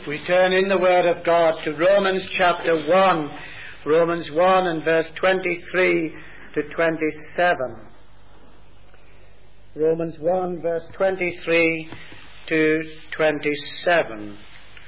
We turn in the Word of God to Romans chapter 1, Romans 1 and verse 23 to 27. Romans 1 verse 23 to 27.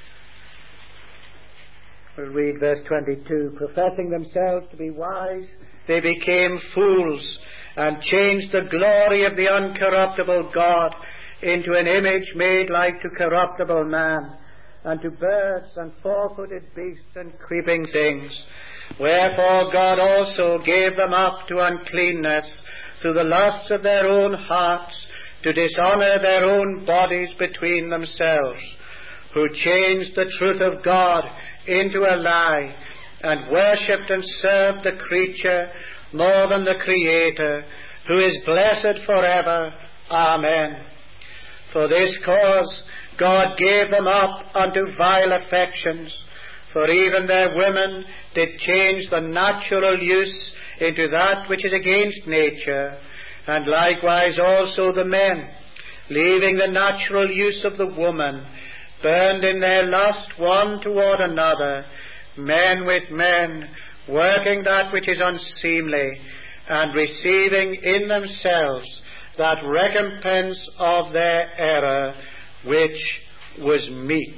We'll read verse 22. Professing themselves to be wise, they became fools and changed the glory of the uncorruptible God into an image made like to corruptible man, and to birds and four-footed beasts and creeping things. Wherefore God also gave them up to uncleanness through the lusts of their own hearts, to dishonour their own bodies between themselves, who changed the truth of God into a lie, and worshipped and served the creature more than the Creator, who is blessed forever. Amen. For this cause God gave them up unto vile affections, for even their women did change the natural use into that which is against nature, and likewise also the men, leaving the natural use of the woman, burned in their lust one toward another, men with men, working that which is unseemly, and receiving in themselves that recompense of their error, which was meet.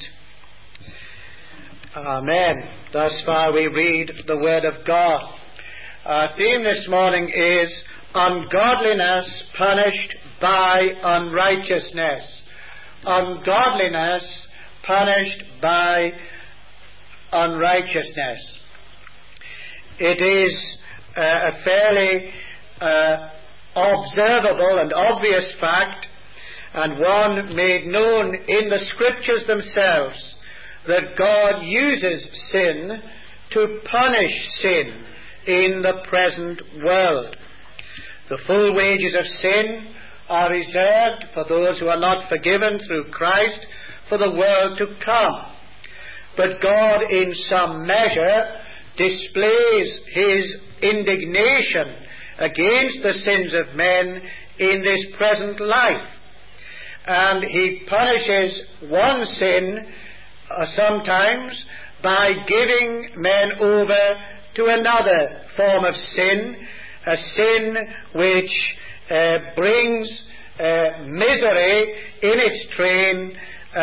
Amen. Thus far we read the Word of God. Our theme this morning is ungodliness punished by unrighteousness. Ungodliness punished by unrighteousness. It is a fairly observable and obvious fact, and one made known in the Scriptures themselves, that God uses sin to punish sin in the present world. The full wages of sin are reserved for those who are not forgiven through Christ for the world to come. But God in some measure displays His indignation against the sins of men in this present life. And He punishes one sin sometimes by giving men over to another form of sin, a sin which brings misery in its train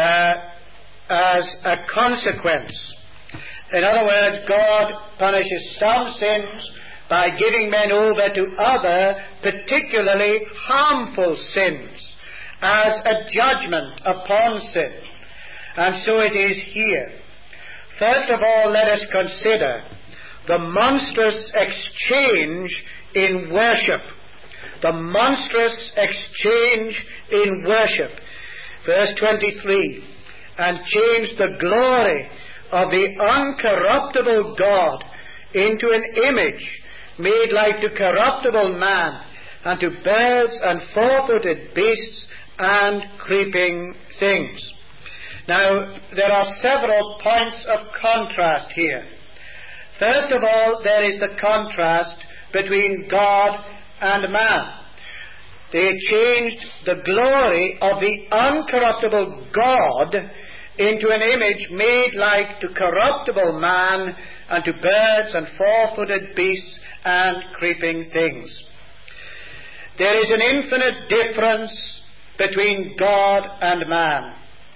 as a consequence. In other words, God punishes some sins by giving men over to other, particularly harmful sins, as a judgment upon sin. And so it is here. First of all, let us consider the monstrous exchange in worship. The monstrous exchange in worship. Verse 23, and changed the glory of the uncorruptible God into an image made like to corruptible man, and to birds and four-footed beasts and creeping things. Now, there are several points of contrast here. First of all, there is the contrast between God and man. They changed the glory of the uncorruptible God into an image made like to corruptible man, and to birds and four-footed beasts and creeping things. There is an infinite difference between God and man.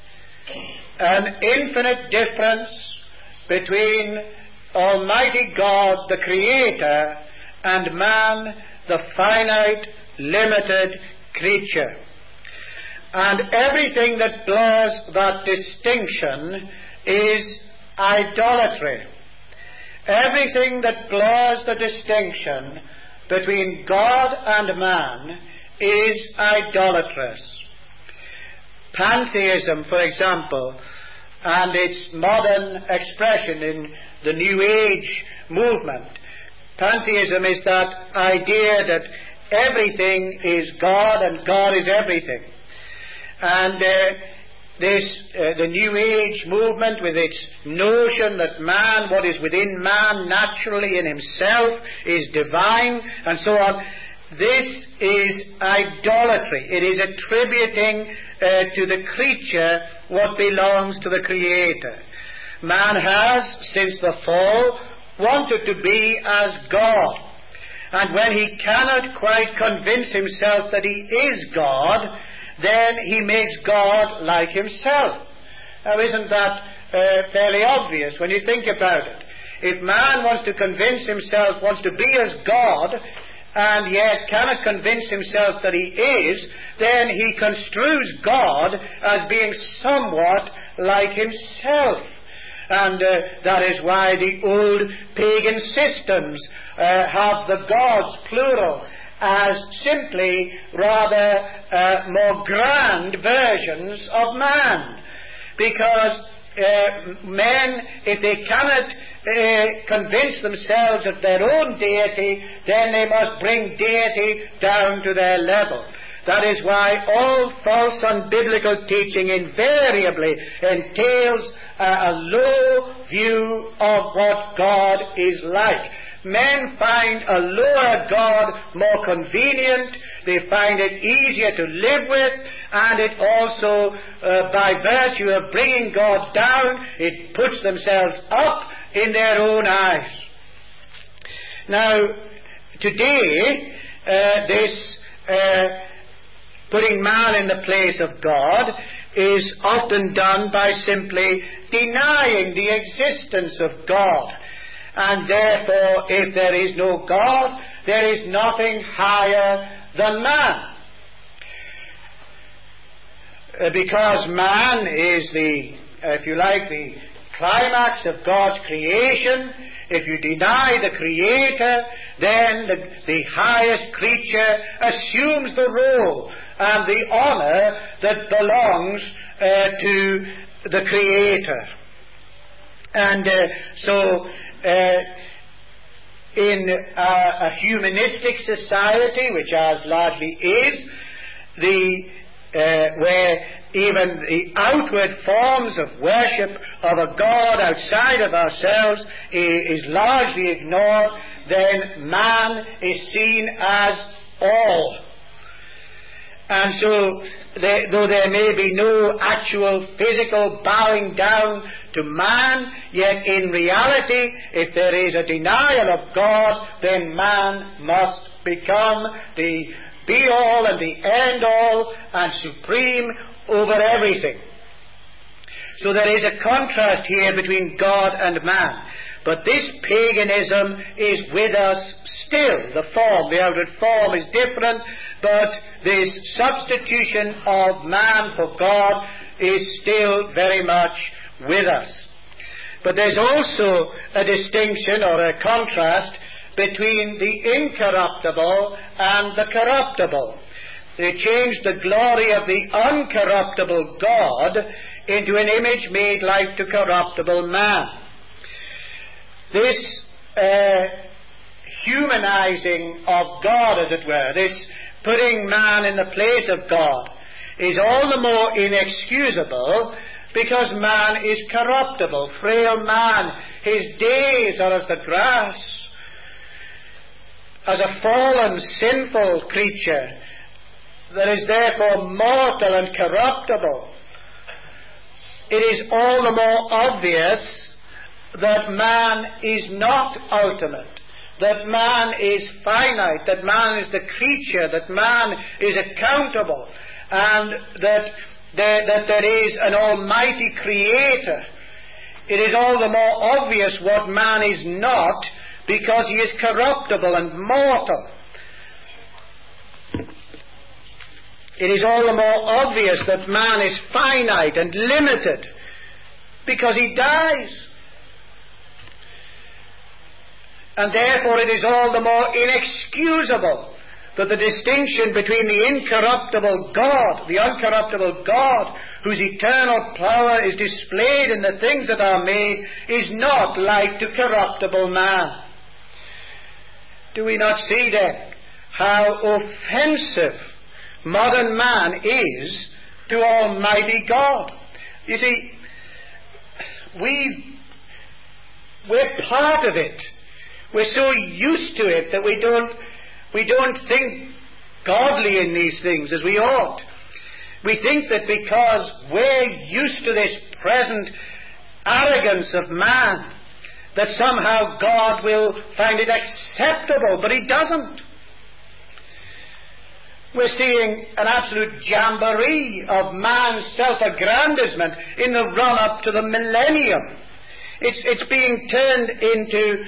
An infinite difference between Almighty God, the Creator, and man, the finite, limited creature. And everything that blurs that distinction is idolatry. Everything that blurs the distinction between God and man is idolatrous. Pantheism, for example, and its modern expression in the New Age movement. Pantheism is that idea that everything is God and God is everything. And the New Age movement, with its notion that man, what is within man naturally in himself, is divine, and so on, this is idolatry. It is attributing to the creature what belongs to the Creator. Man has, since the fall, wanted to be as God. And when he cannot quite convince himself that he is God, then he makes God like himself. Now, isn't that fairly obvious when you think about it? If man wants to convince himself, wants to be as God, and yet cannot convince himself that he is, then he construes God as being somewhat like himself. And that is why the old pagan systems have the gods, plural, as simply rather more grand versions of man. Because men, if they cannot convince themselves of their own deity, then they must bring deity down to their level. That is why all false unbiblical teaching invariably entails a low view of what God is like. Men find a lower God more convenient, they find it easier to live with, and it also, by virtue of bringing God down, it puts themselves up in their own eyes. Now, today, this putting man in the place of God is often done by simply denying the existence of God. And therefore, if there is no God, there is nothing higher than man. Because man is the, if you like, the climax of God's creation. If you deny the Creator, then the highest creature assumes the role and the honor that belongs to the Creator. And so in a humanistic society, which ours largely is, where even the outward forms of worship of a God outside of ourselves is largely ignored, then man is seen as all. And so, though there may be no actual physical bowing down to man, yet in reality, if there is a denial of God, then man must become the be-all and the end-all and supreme over everything. So there is a contrast here between God and man. But this paganism is with us still. The outward form is different, but this substitution of man for God is still very much with us. But there's also a distinction or a contrast between the incorruptible and the corruptible. They changed the glory of the uncorruptible God into an image made like to corruptible man. This humanizing of God, as it were, this putting man in the place of God, is all the more inexcusable because man is corruptible, frail man. His days are as the grass. As a fallen, sinful creature that is therefore mortal and corruptible, it is all the more obvious that man is not ultimate, that man is finite, that man is the creature, that man is accountable, and that there is an almighty creator. It is all the more obvious what man is not, because he is corruptible and mortal. It is all the more obvious that man is finite and limited, because he dies. And therefore it is all the more inexcusable that the distinction between the incorruptible God, the uncorruptible God, whose eternal power is displayed in the things that are made, is not like to corruptible man. Do we not see then how offensive modern man is to Almighty God? You see, we're part of it. We're so used to it that we We don't think godly in these things as we ought. We think that because we're used to this present arrogance of man, that somehow God will find it acceptable, but He doesn't. We're seeing an absolute jamboree of man's self-aggrandizement in the run-up to the millennium. It's being turned into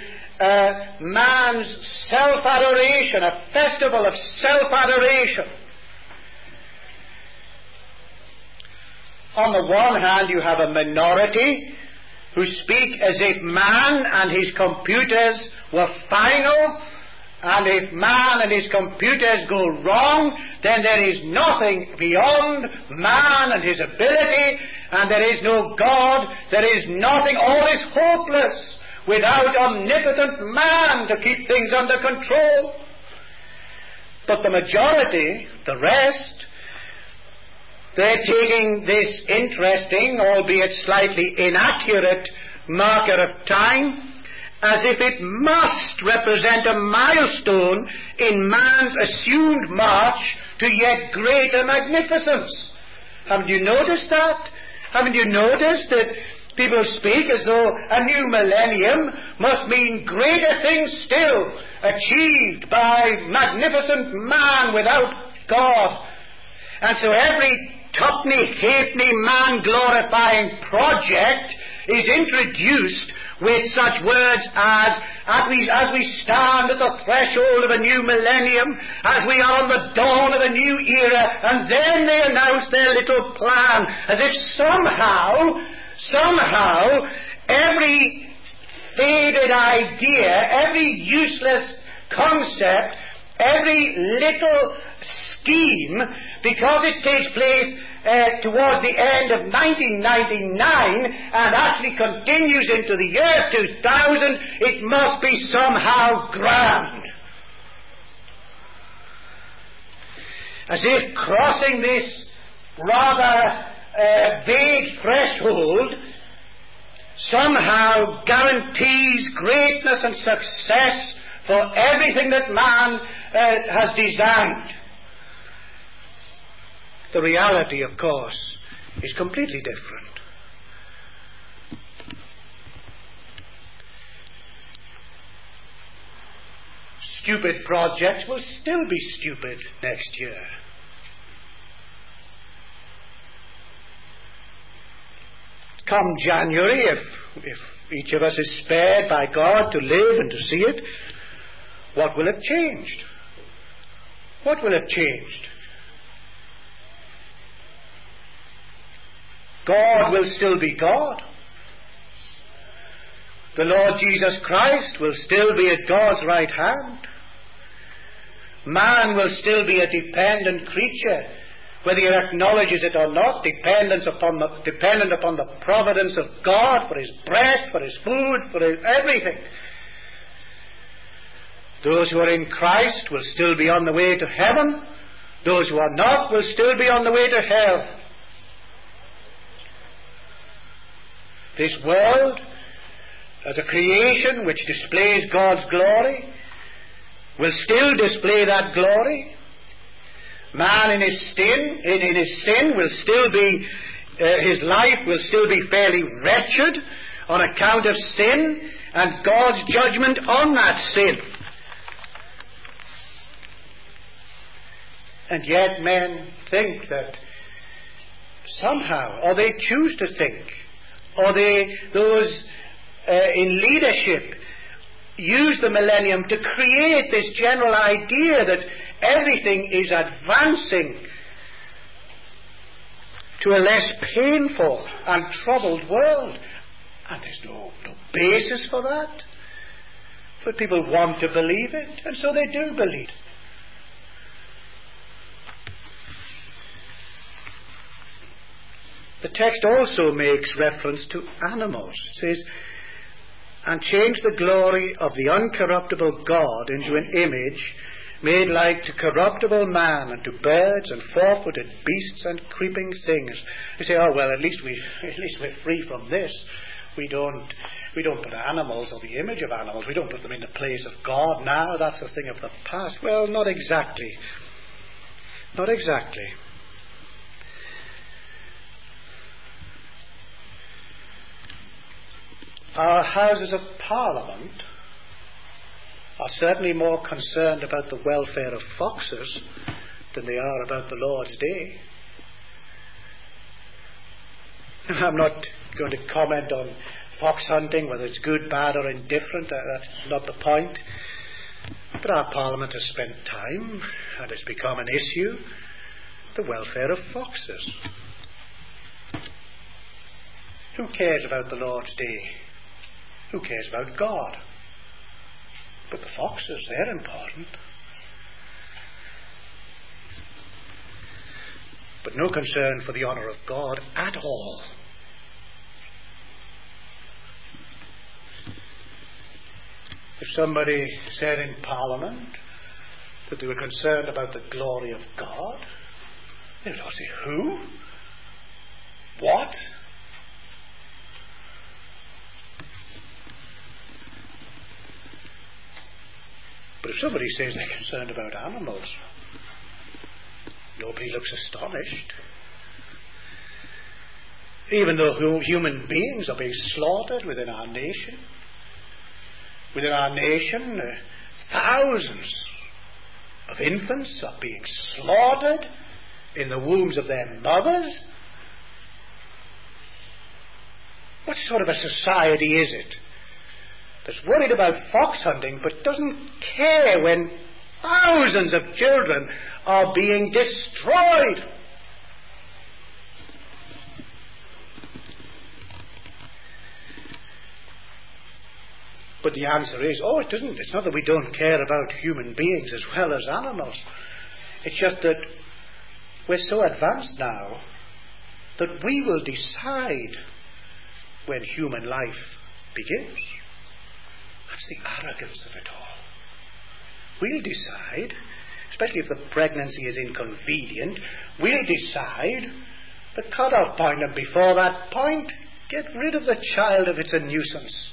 man's self-adoration, a festival of self-adoration. On the one hand, you have a minority who speak as if man and his computers were final, and if man and his computers go wrong, then there is nothing beyond man and his ability, and there is no God, there is nothing, all is hopeless without omnipotent man to keep things under control. But the majority, the rest, they're taking this interesting, albeit slightly inaccurate, marker of time as if it must represent a milestone in man's assumed march to yet greater magnificence. Haven't you noticed that? Haven't you noticed that people speak as though a new millennium must mean greater things still achieved by magnificent man without God? And so every tuppenny, halfpenny, man-glorifying project is introduced with such words as we stand at the threshold of a new millennium, as we are on the dawn of a new era, and then they announce their little plan, as if somehow, every faded idea, every useless concept, every little scheme, because it takes place towards the end of 1999 and actually continues into the year 2000, it must be somehow grand. As if crossing this rather vague threshold somehow guarantees greatness and success for everything that man has designed. The reality, of course, is completely different. Stupid projects will still be stupid next year. Come January, if each of us is spared by God to live and to see it, what will have changed? What will have changed? God will still be God. The Lord Jesus Christ will still be at God's right hand. Man will still be a dependent creature, whether he acknowledges it or not, dependent upon the providence of God for his breath, for his food, for everything. Those who are in Christ will still be on the way to heaven. Those who are not will still be on the way to hell. This world, as a creation which displays God's glory, will still display that glory. Man in his sin will still be, his life will still be fairly wretched on account of sin and God's judgment on that sin. And yet men think that somehow, or they choose to think, or those in leadership use the millennium to create this general idea that everything is advancing to a less painful and troubled world. And there's no basis for that. But people want to believe it, and so they do believe it. The text also makes reference to animals. It says, and change the glory of the uncorruptible God into an image made like to corruptible man and to birds and four-footed beasts and creeping things. You say, oh well, at least we're free from this. We don't put animals or the image of animals, we don't put them in the place of God now. That's a thing of the past. Well, not exactly. Not exactly. Our Houses of Parliament are certainly more concerned about the welfare of foxes than they are about the Lord's Day. I'm not going to comment on fox hunting, whether it's good, bad or indifferent. That's not the point. But our Parliament has spent time, and it's become an issue, the welfare of foxes. Who cares about the Lord's Day? Who cares about God? But the foxes, they're important. But no concern for the honour of God at all. If somebody said in Parliament that they were concerned about the glory of God, they would all say, who? What? But if somebody says they're concerned about animals, nobody looks astonished. Even though human beings are being slaughtered within our nation. Within our nation, thousands of infants are being slaughtered in the wombs of their mothers. What sort of a society is it that's worried about fox hunting but doesn't care when thousands of children are being destroyed? But the answer is, it doesn't. It's not that we don't care about human beings as well as animals. It's just that we're so advanced now that we will decide when human life begins. That's the arrogance of it all. We'll decide, especially if the pregnancy is inconvenient, we'll decide the cut-off point, and before that point, get rid of the child if it's a nuisance.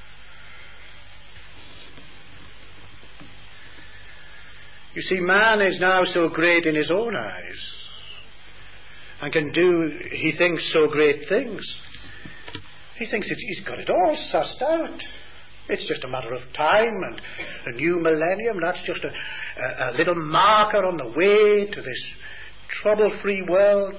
You see, man is now so great in his own eyes and he thinks so great things. He thinks he's got it all sussed out. It's just a matter of time, and a new millennium, that's just a little marker on the way to this trouble-free world.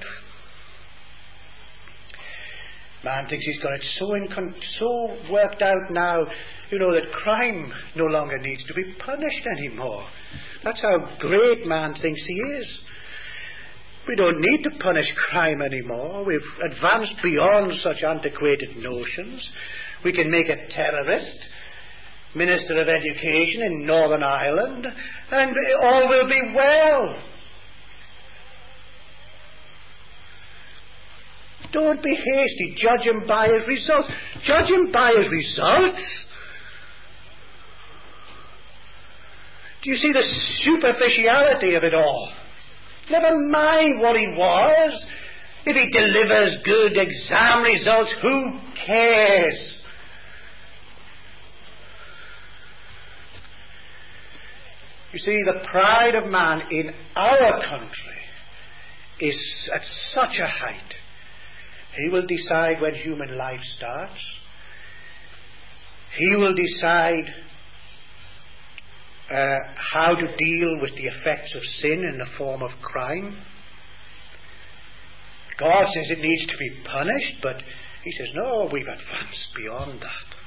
Man thinks he's got it so worked out now, that crime no longer needs to be punished anymore. That's how great man thinks he is. We don't need to punish crime anymore. We've advanced beyond such antiquated notions. We can make a terrorist Minister of Education in Northern Ireland, and all will be well. Don't be hasty. Judge him by his results. Judge him by his results? Do you see the superficiality of it all? Never mind what he was. If he delivers good exam results, who cares? You see, the pride of man in our country is at such a height. He will decide when human life starts. He will decide how to deal with the effects of sin in the form of crime. God says it needs to be punished, but he says, no, we've advanced beyond that.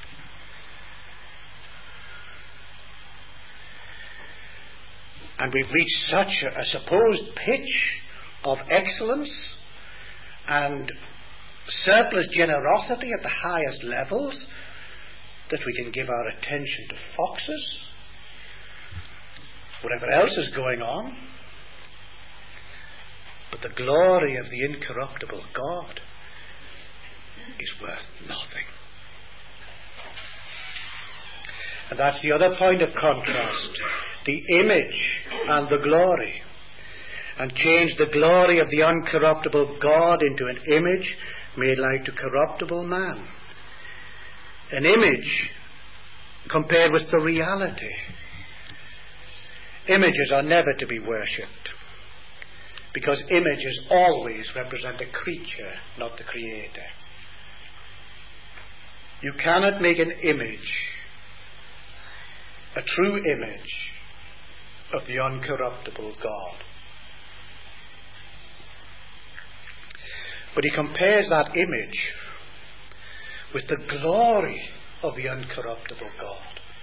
And we've reached such a supposed pitch of excellence and surplus generosity at the highest levels that we can give our attention to foxes, whatever else is going on. But the glory of the incorruptible God is worth nothing. And that's the other point of contrast. The image and the glory. And change the glory of the uncorruptible God into an image made like to corruptible man. an image compared with the reality. Images are never to be worshipped, because images always represent a creature, not the Creator. You cannot make an image, a true image, of the uncorruptible God. But he compares that image with the glory of the uncorruptible God.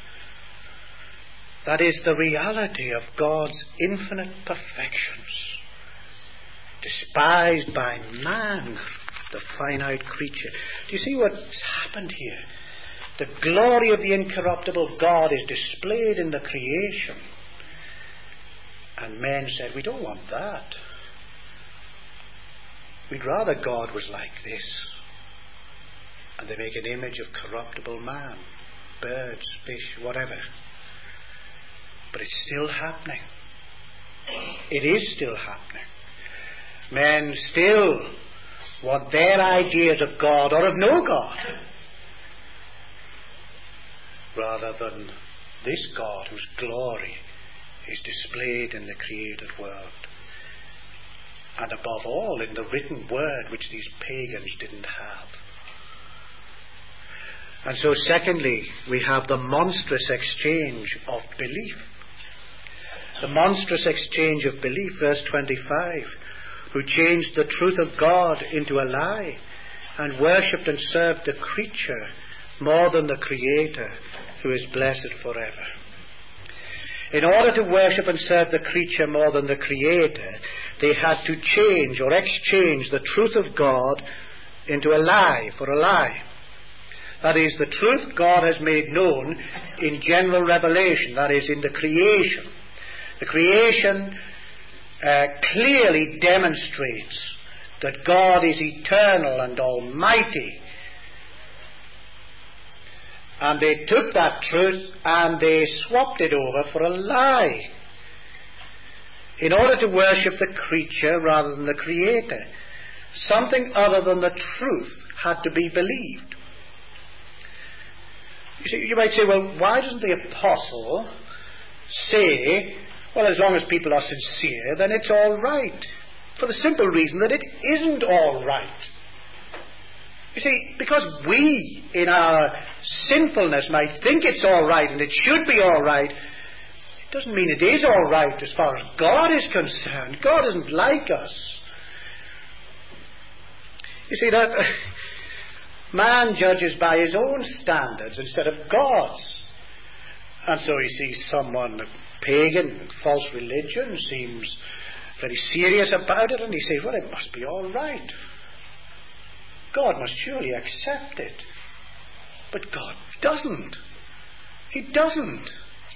That is the reality of God's infinite perfections, despised by man, the finite creature. Do you see what's happened here? The glory of the incorruptible God is displayed in the creation. And men said, we don't want that. We'd rather God was like this. And they make an image of corruptible man, birds, fish, whatever. But it's still happening. It is still happening. Men still want their ideas of God or of no God, rather than this God whose glory is displayed in the created world, and above all in the written word which these pagans didn't have. And so secondly, we have the monstrous exchange of belief. The monstrous exchange of belief, verse 25, who changed the truth of God into a lie and worshipped and served the creature more than the Creator, who is blessed forever. In order to worship and serve the creature more than the Creator, they had to change or exchange the truth of God into a lie for a lie. That is, the truth God has made known in general revelation, that is, in the creation. The creation clearly demonstrates that God is eternal and almighty. And they took that truth and they swapped it over for a lie, in order to worship the creature rather than the Creator. Something other than the truth had to be believed. You see, you might say, well, why doesn't the apostle say, well, as long as people are sincere, then it's all right? For the simple reason that it isn't all right. You see, because we, in our sinfulness, might think it's all right and it should be all right, it doesn't mean it is all right as far as God is concerned. God isn't like us. You see, that man judges by his own standards instead of God's. And so he sees someone, a pagan, false religion, seems very serious about it, and he says, well, it must be all right. God must surely accept it. But God doesn't. He doesn't.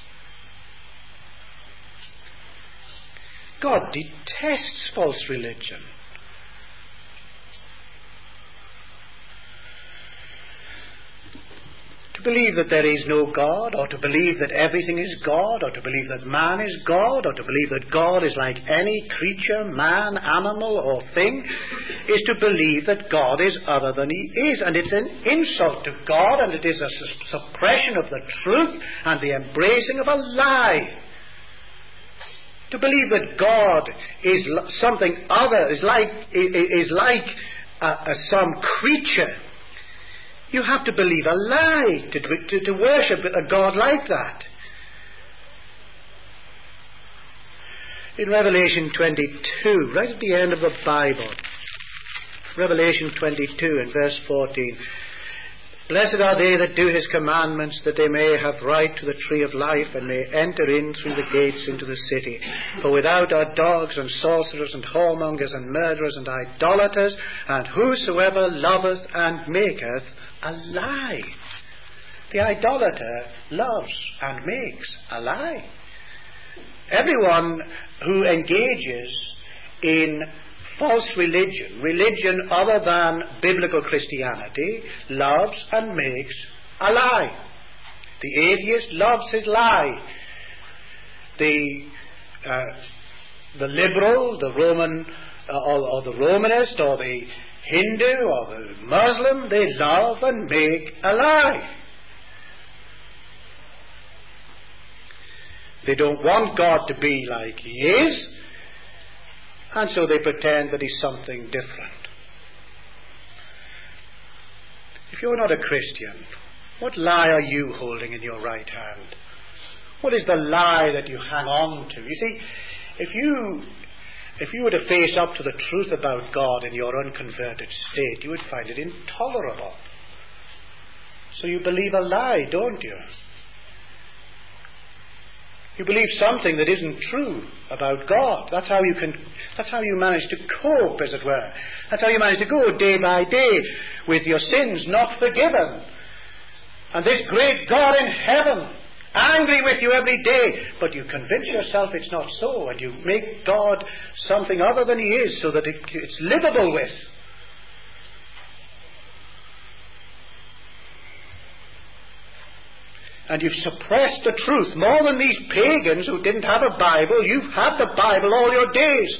God detests false religion. To believe that there is no God, or to believe that everything is God, or to believe that man is God, or to believe that God is like any creature, man, animal, or thing, is to believe that God is other than He is. And it's an insult to God, and it is a suppression of the truth and the embracing of a lie. To believe that God is something other, is like some creature. You have to believe a lie to worship a God like that. In Revelation 22, right at the end of the Bible, Revelation 22 and verse 14, blessed are they that do His commandments, that they may have right to the tree of life, and may enter in through the gates into the city. For without are dogs and sorcerers and whoremongers and murderers and idolaters, and whosoever loveth and maketh a lie. The idolater loves and makes a lie. Everyone who engages in false religion other than biblical Christianity, loves and makes a lie. The atheist loves his lie. The liberal, the Roman, or the Romanist, or the Hindu, or the Muslim, they love and make a lie. They don't want God to be like he is, and so they pretend that he's something different. If you're not a Christian, what lie are you holding in your right hand? What is the lie that you hang on to? You see, if you were to face up to the truth about God in your unconverted state, you would find it intolerable. So you believe a lie, don't you? You believe something that isn't true about God. That's how you manage to cope, as it were. That's how you manage to go day by day with your sins not forgiven. And this great God in heaven, angry with you every day, but you convince yourself it's not so, and you make God something other than he is, so that it's livable with. And you've suppressed the truth more than these pagans who didn't have a Bible. You've had the Bible all your days.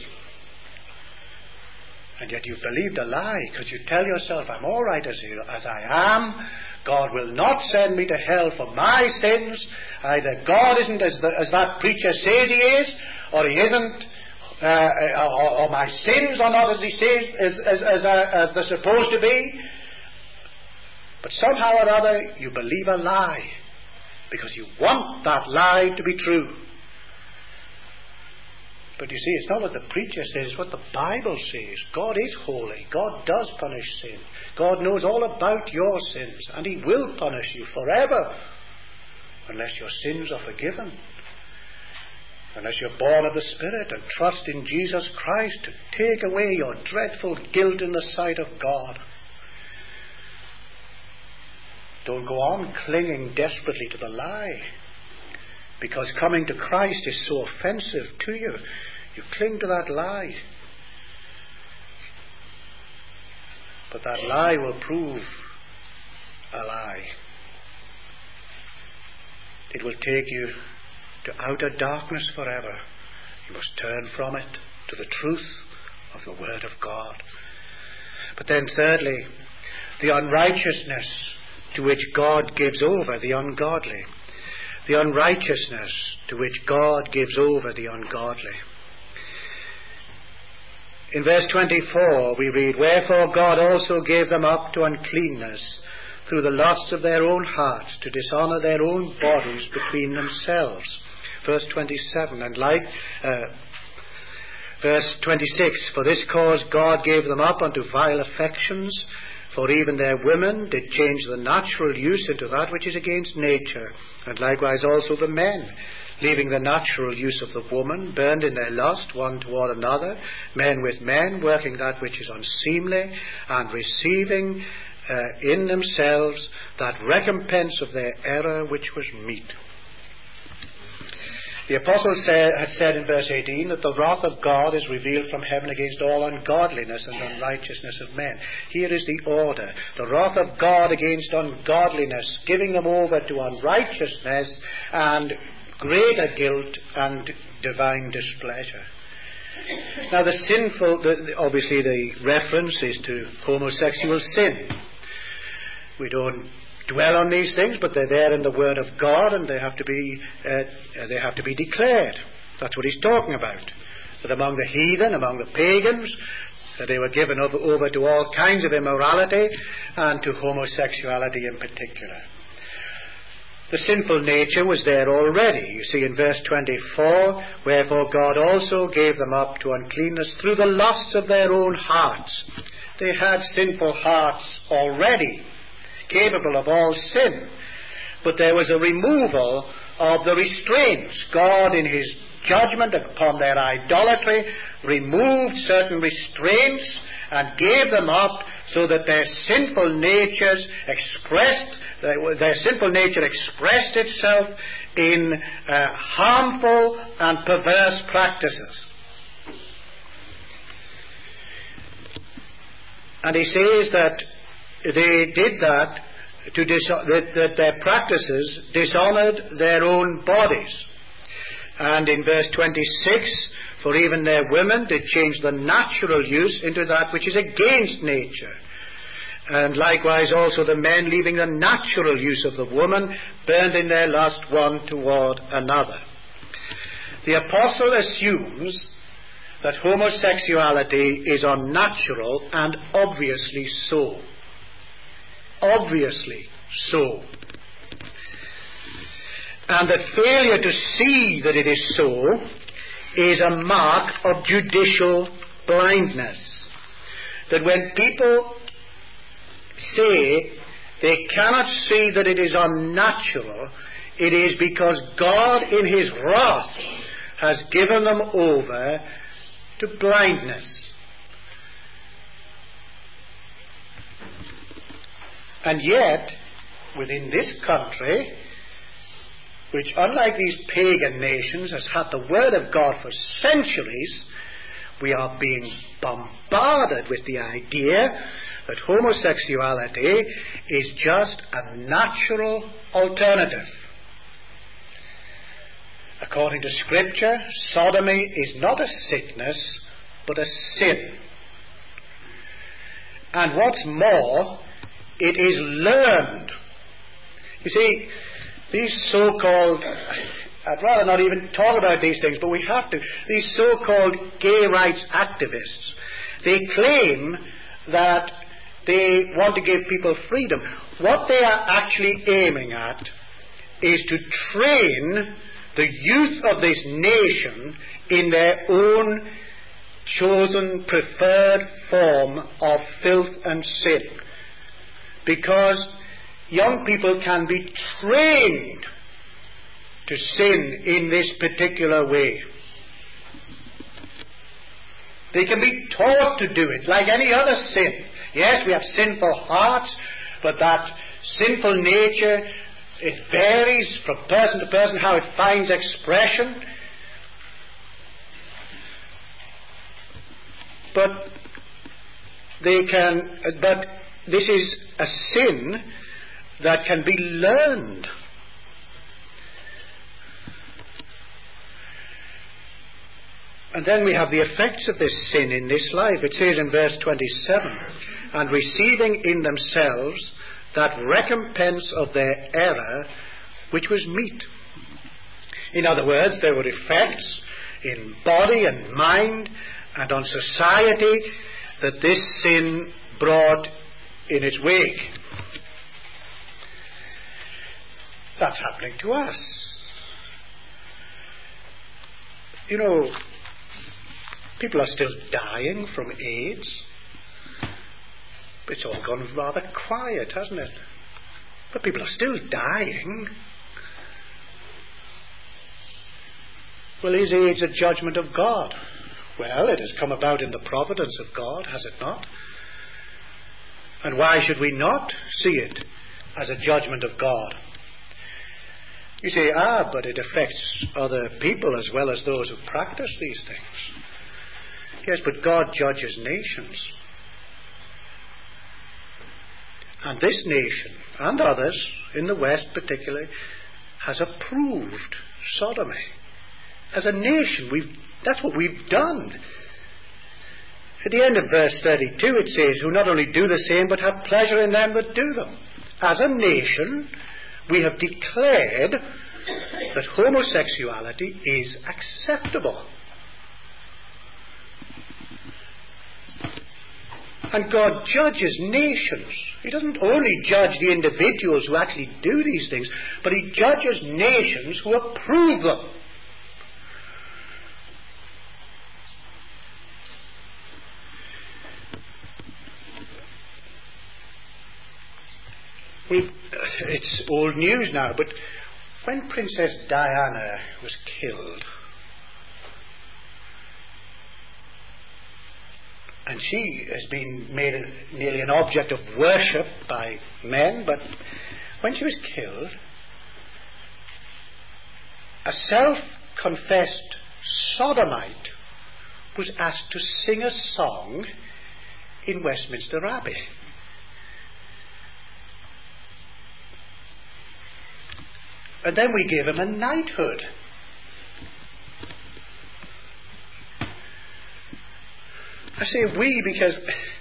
And yet you've believed a lie, because you tell yourself, I'm all right as I am. God will not send me to hell for my sins. Either God isn't as that preacher says he is, or he isn't, or my sins are not as he says, as they're supposed to be. But somehow or other, you believe a lie, because you want that lie to be true. But you see, it's not what the preacher says, it's what the Bible says. God is holy. God does punish sin. God knows all about your sins, and he will punish you forever unless your sins are forgiven. Unless you're born of the Spirit and trust in Jesus Christ to take away your dreadful guilt in the sight of God. Don't go on clinging desperately to the lie, because coming to Christ is so offensive to you. You cling to that lie. But that lie will prove a lie. It will take you to outer darkness forever. You must turn from it to the truth of the Word of God. But then thirdly, the unrighteousness to which God gives over the ungodly. The unrighteousness to which God gives over the ungodly. In verse 24 we read, Wherefore God also gave them up to uncleanness through the lusts of their own hearts, to dishonour their own bodies between themselves. Verse 27, and verse 26, For this cause God gave them up unto vile affections, for even their women did change the natural use into that which is against nature, and likewise also the men, leaving the natural use of the woman, burned in their lust one toward another, men with men, working that which is unseemly, and receiving in themselves that recompense of their error which was meet. The apostle had said in verse 18 that the wrath of God is revealed from heaven against all ungodliness and unrighteousness of men. Here is the order. The wrath of God against ungodliness, giving them over to unrighteousness and greater guilt and divine displeasure. Now obviously the reference is to homosexual sin. We don't dwell on these things, but they're there in the Word of God, and they have to be declared. That's what he's talking about. That among the heathen, among the pagans, that they were given over to all kinds of immorality, and to homosexuality in particular. The sinful nature was there already. You see in verse 24, Wherefore God also gave them up to uncleanness through the lusts of their own hearts. They had sinful hearts already, capable of all sin. But there was a removal of the restraints. God, in his judgment upon their idolatry, removed certain restraints and gave them up, so that their sinful nature expressed itself in harmful and perverse practices. And he says that they did that that their practices dishonored their own bodies. And in verse 26, For even their women did change the natural use into that which is against nature. And likewise also the men, leaving the natural use of the woman, burned in their lust one toward another. the apostle assumes that homosexuality is unnatural, and obviously so. Obviously so. And that failure to see that it is so is a mark of judicial blindness. That when people say they cannot see that it is unnatural, it is because God in His wrath has given them over to blindness. And yet, within this country, which unlike these pagan nations has had the Word of God for centuries, we are being bombarded with the idea that homosexuality is just a natural alternative. According to Scripture, sodomy is not a sickness, but a sin. And what's more, it is learned. You see, these so-called, I'd rather not even talk about these things, but we have to, these so-called gay rights activists, they claim that they want to give people freedom. What they are actually aiming at is to train the youth of this nation in their own chosen, preferred form of filth and sin. Because young people can be trained to sin in this particular way. They can be taught to do it like any other sin. Yes, we have sinful hearts, but that sinful nature, it varies from person to person how it finds expression. But this is a sin that can be learned. And then we have the effects of this sin in this life. It says in verse 27, and receiving in themselves that recompense of their error which was meet. In other words, there were effects in body and mind and on society that this sin brought in its wake. That's happening to us. You know, people are still dying from AIDS. It's all gone rather quiet, hasn't it? But people are still dying. Well, is AIDS a judgment of God? Well, it has come about in the providence of God, has it not? And why should we not see it as a judgment of God? You say, but it affects other people as well as those who practice these things. Yes, but God judges nations. And this nation, and others, in the West particularly, has approved sodomy. As a nation, that's what we've done. At the end of verse 32 it says, who not only do the same, but have pleasure in them that do them. As a nation, we have declared that homosexuality is acceptable. And God judges nations. He doesn't only judge the individuals who actually do these things, but He judges nations who approve them. It's old news now, but when Princess Diana was killed, and she has been made nearly an object of worship by men, but when she was killed, a self-confessed sodomite was asked to sing a song in Westminster Abbey. And then we gave him a knighthood. I say we because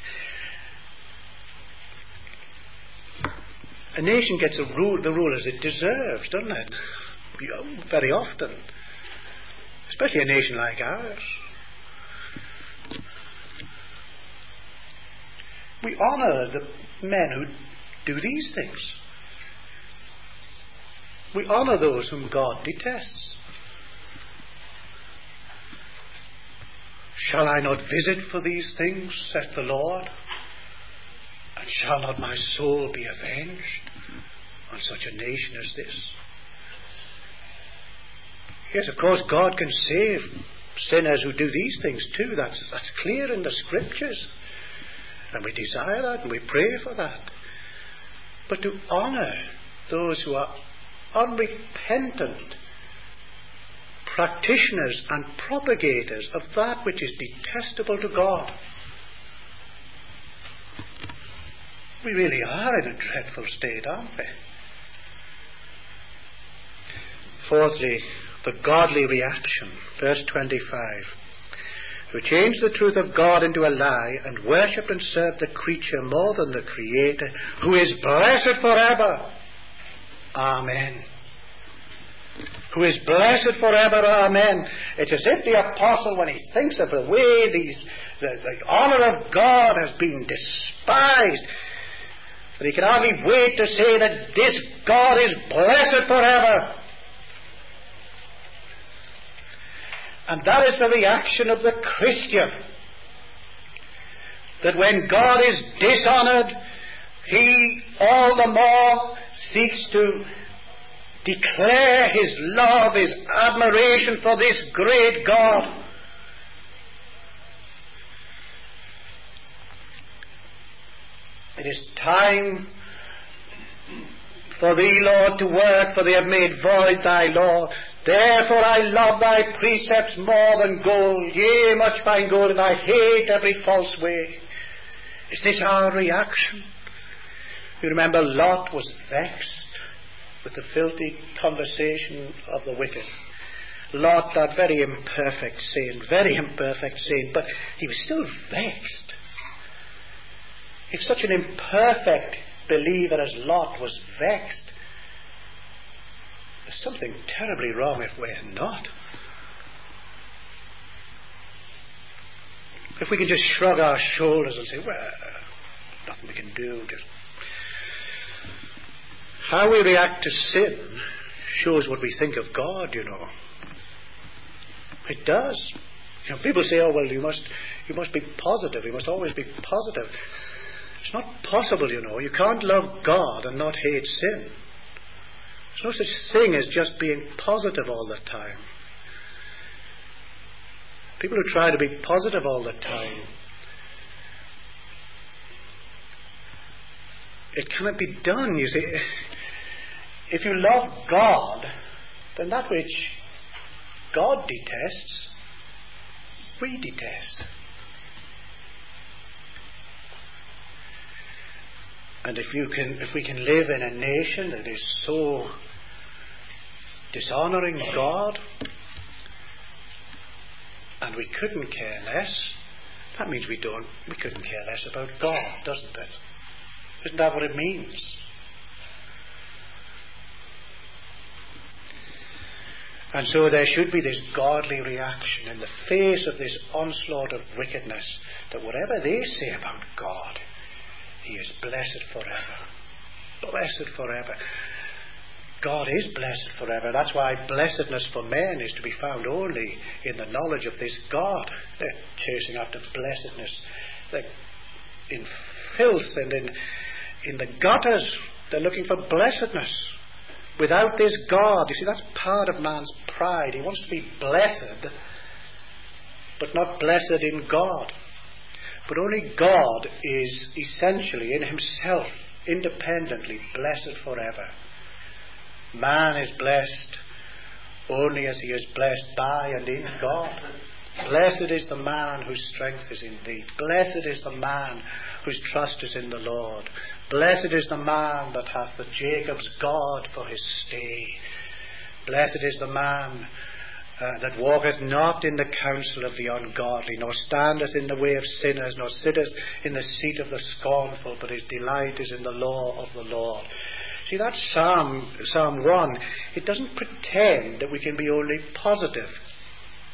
a nation gets the rule as it deserves, doesn't it? Very often. especially a nation like ours. We honour the men who do these things. We honour those whom God detests. Shall I not visit for these things, saith the Lord? And shall not my soul be avenged on such a nation as this? Yes, of course, God can save sinners who do these things too. That's clear in the Scriptures. And we desire that and we pray for that. But to honour those who are unrepentant practitioners and propagators of that which is detestable to God. We really are in a dreadful state, aren't we? Fourthly, the godly reaction. Verse 25. Who changed the truth of God into a lie and worshipped and served the creature more than the Creator, who is blessed forever. Amen. Who is blessed forever. Amen. It's as if the apostle, when he thinks of the way the honour of God has been despised, that he can hardly wait to say that this God is blessed forever. And that is the reaction of the Christian. That when God is dishonoured, he all the more seeks to declare his love, his admiration for this great God. It is time for thee, Lord, to work, for they have made void thy law. Therefore I love thy precepts more than gold, yea, much fine gold, and I hate every false way. Is this our reaction? You remember Lot was vexed with the filthy conversation of the wicked. Lot, that very imperfect saint, but he was still vexed. If such an imperfect believer as Lot was vexed, there's something terribly wrong if we're not. If we can just shrug our shoulders and say, well, nothing we can do. Just how we react to sin shows what we think of God, you know. It does. You know, people say, oh, well, you must be positive. You must always be positive. It's not possible, you know. You can't love God and not hate sin. There's no such thing as just being positive all the time. People who try to be positive all the time, it cannot be done, you see. If you love God, then that which God detests, we detest. And if we can live in a nation that is so dishonouring God, and we couldn't care less, that means we couldn't care less about God, doesn't it? Isn't that what it means? And so there should be this godly reaction in the face of this onslaught of wickedness, that whatever they say about God, he is blessed forever. Blessed forever. God is blessed forever. That's why blessedness for men is to be found only in the knowledge of this God. They're chasing after blessedness. They're in filth and in the gutters. They're looking for blessedness. Without this God, you see, that's part of man's pride. He wants to be blessed, but not blessed in God. But only God is essentially in himself, independently, blessed forever. Man is blessed only as he is blessed by and in God. Blessed is the man whose strength is in thee. Blessed is the man whose trust is in the Lord. Blessed is the man that hath the Jacob's God for his stay. Blessed is the man that walketh not in the counsel of the ungodly, nor standeth in the way of sinners, nor sitteth in the seat of the scornful, but his delight is in the law of the Lord. See, that's Psalm 1. It doesn't pretend that we can be only positive.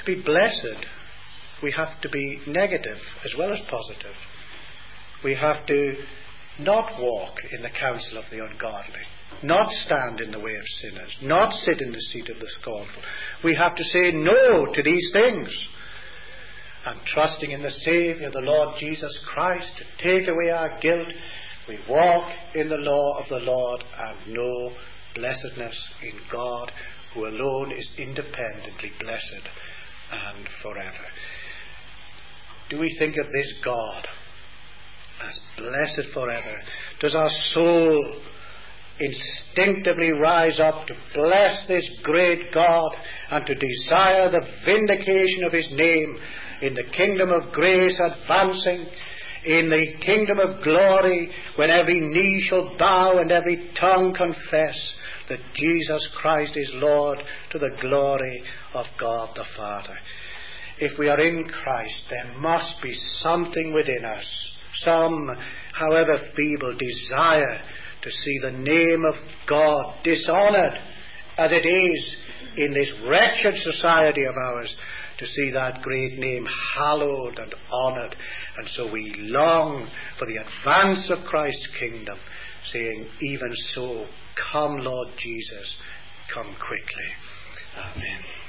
be blessed, we have to be negative as well as positive. We have to not walk in the counsel of the ungodly, not stand in the way of sinners, not sit in the seat of the scornful. We have to say no to these things. And trusting in the Saviour, the Lord Jesus Christ, to take away our guilt, we walk in the law of the Lord and know blessedness in God, who alone is independently blessed and forever. Do we think of this God as blessed forever? Does our soul instinctively rise up to bless this great God and to desire the vindication of his name in the kingdom of grace advancing, in the kingdom of glory, when every knee shall bow and every tongue confess that Jesus Christ is Lord, to the glory of God the Father? If we are in Christ, there must be something within us, some, however feeble, desire to see the name of God dishonoured as it is in this wretched society of ours, to see that great name hallowed and honoured. And so we long for the advance of Christ's kingdom, saying, even so, come Lord Jesus, come quickly. Amen.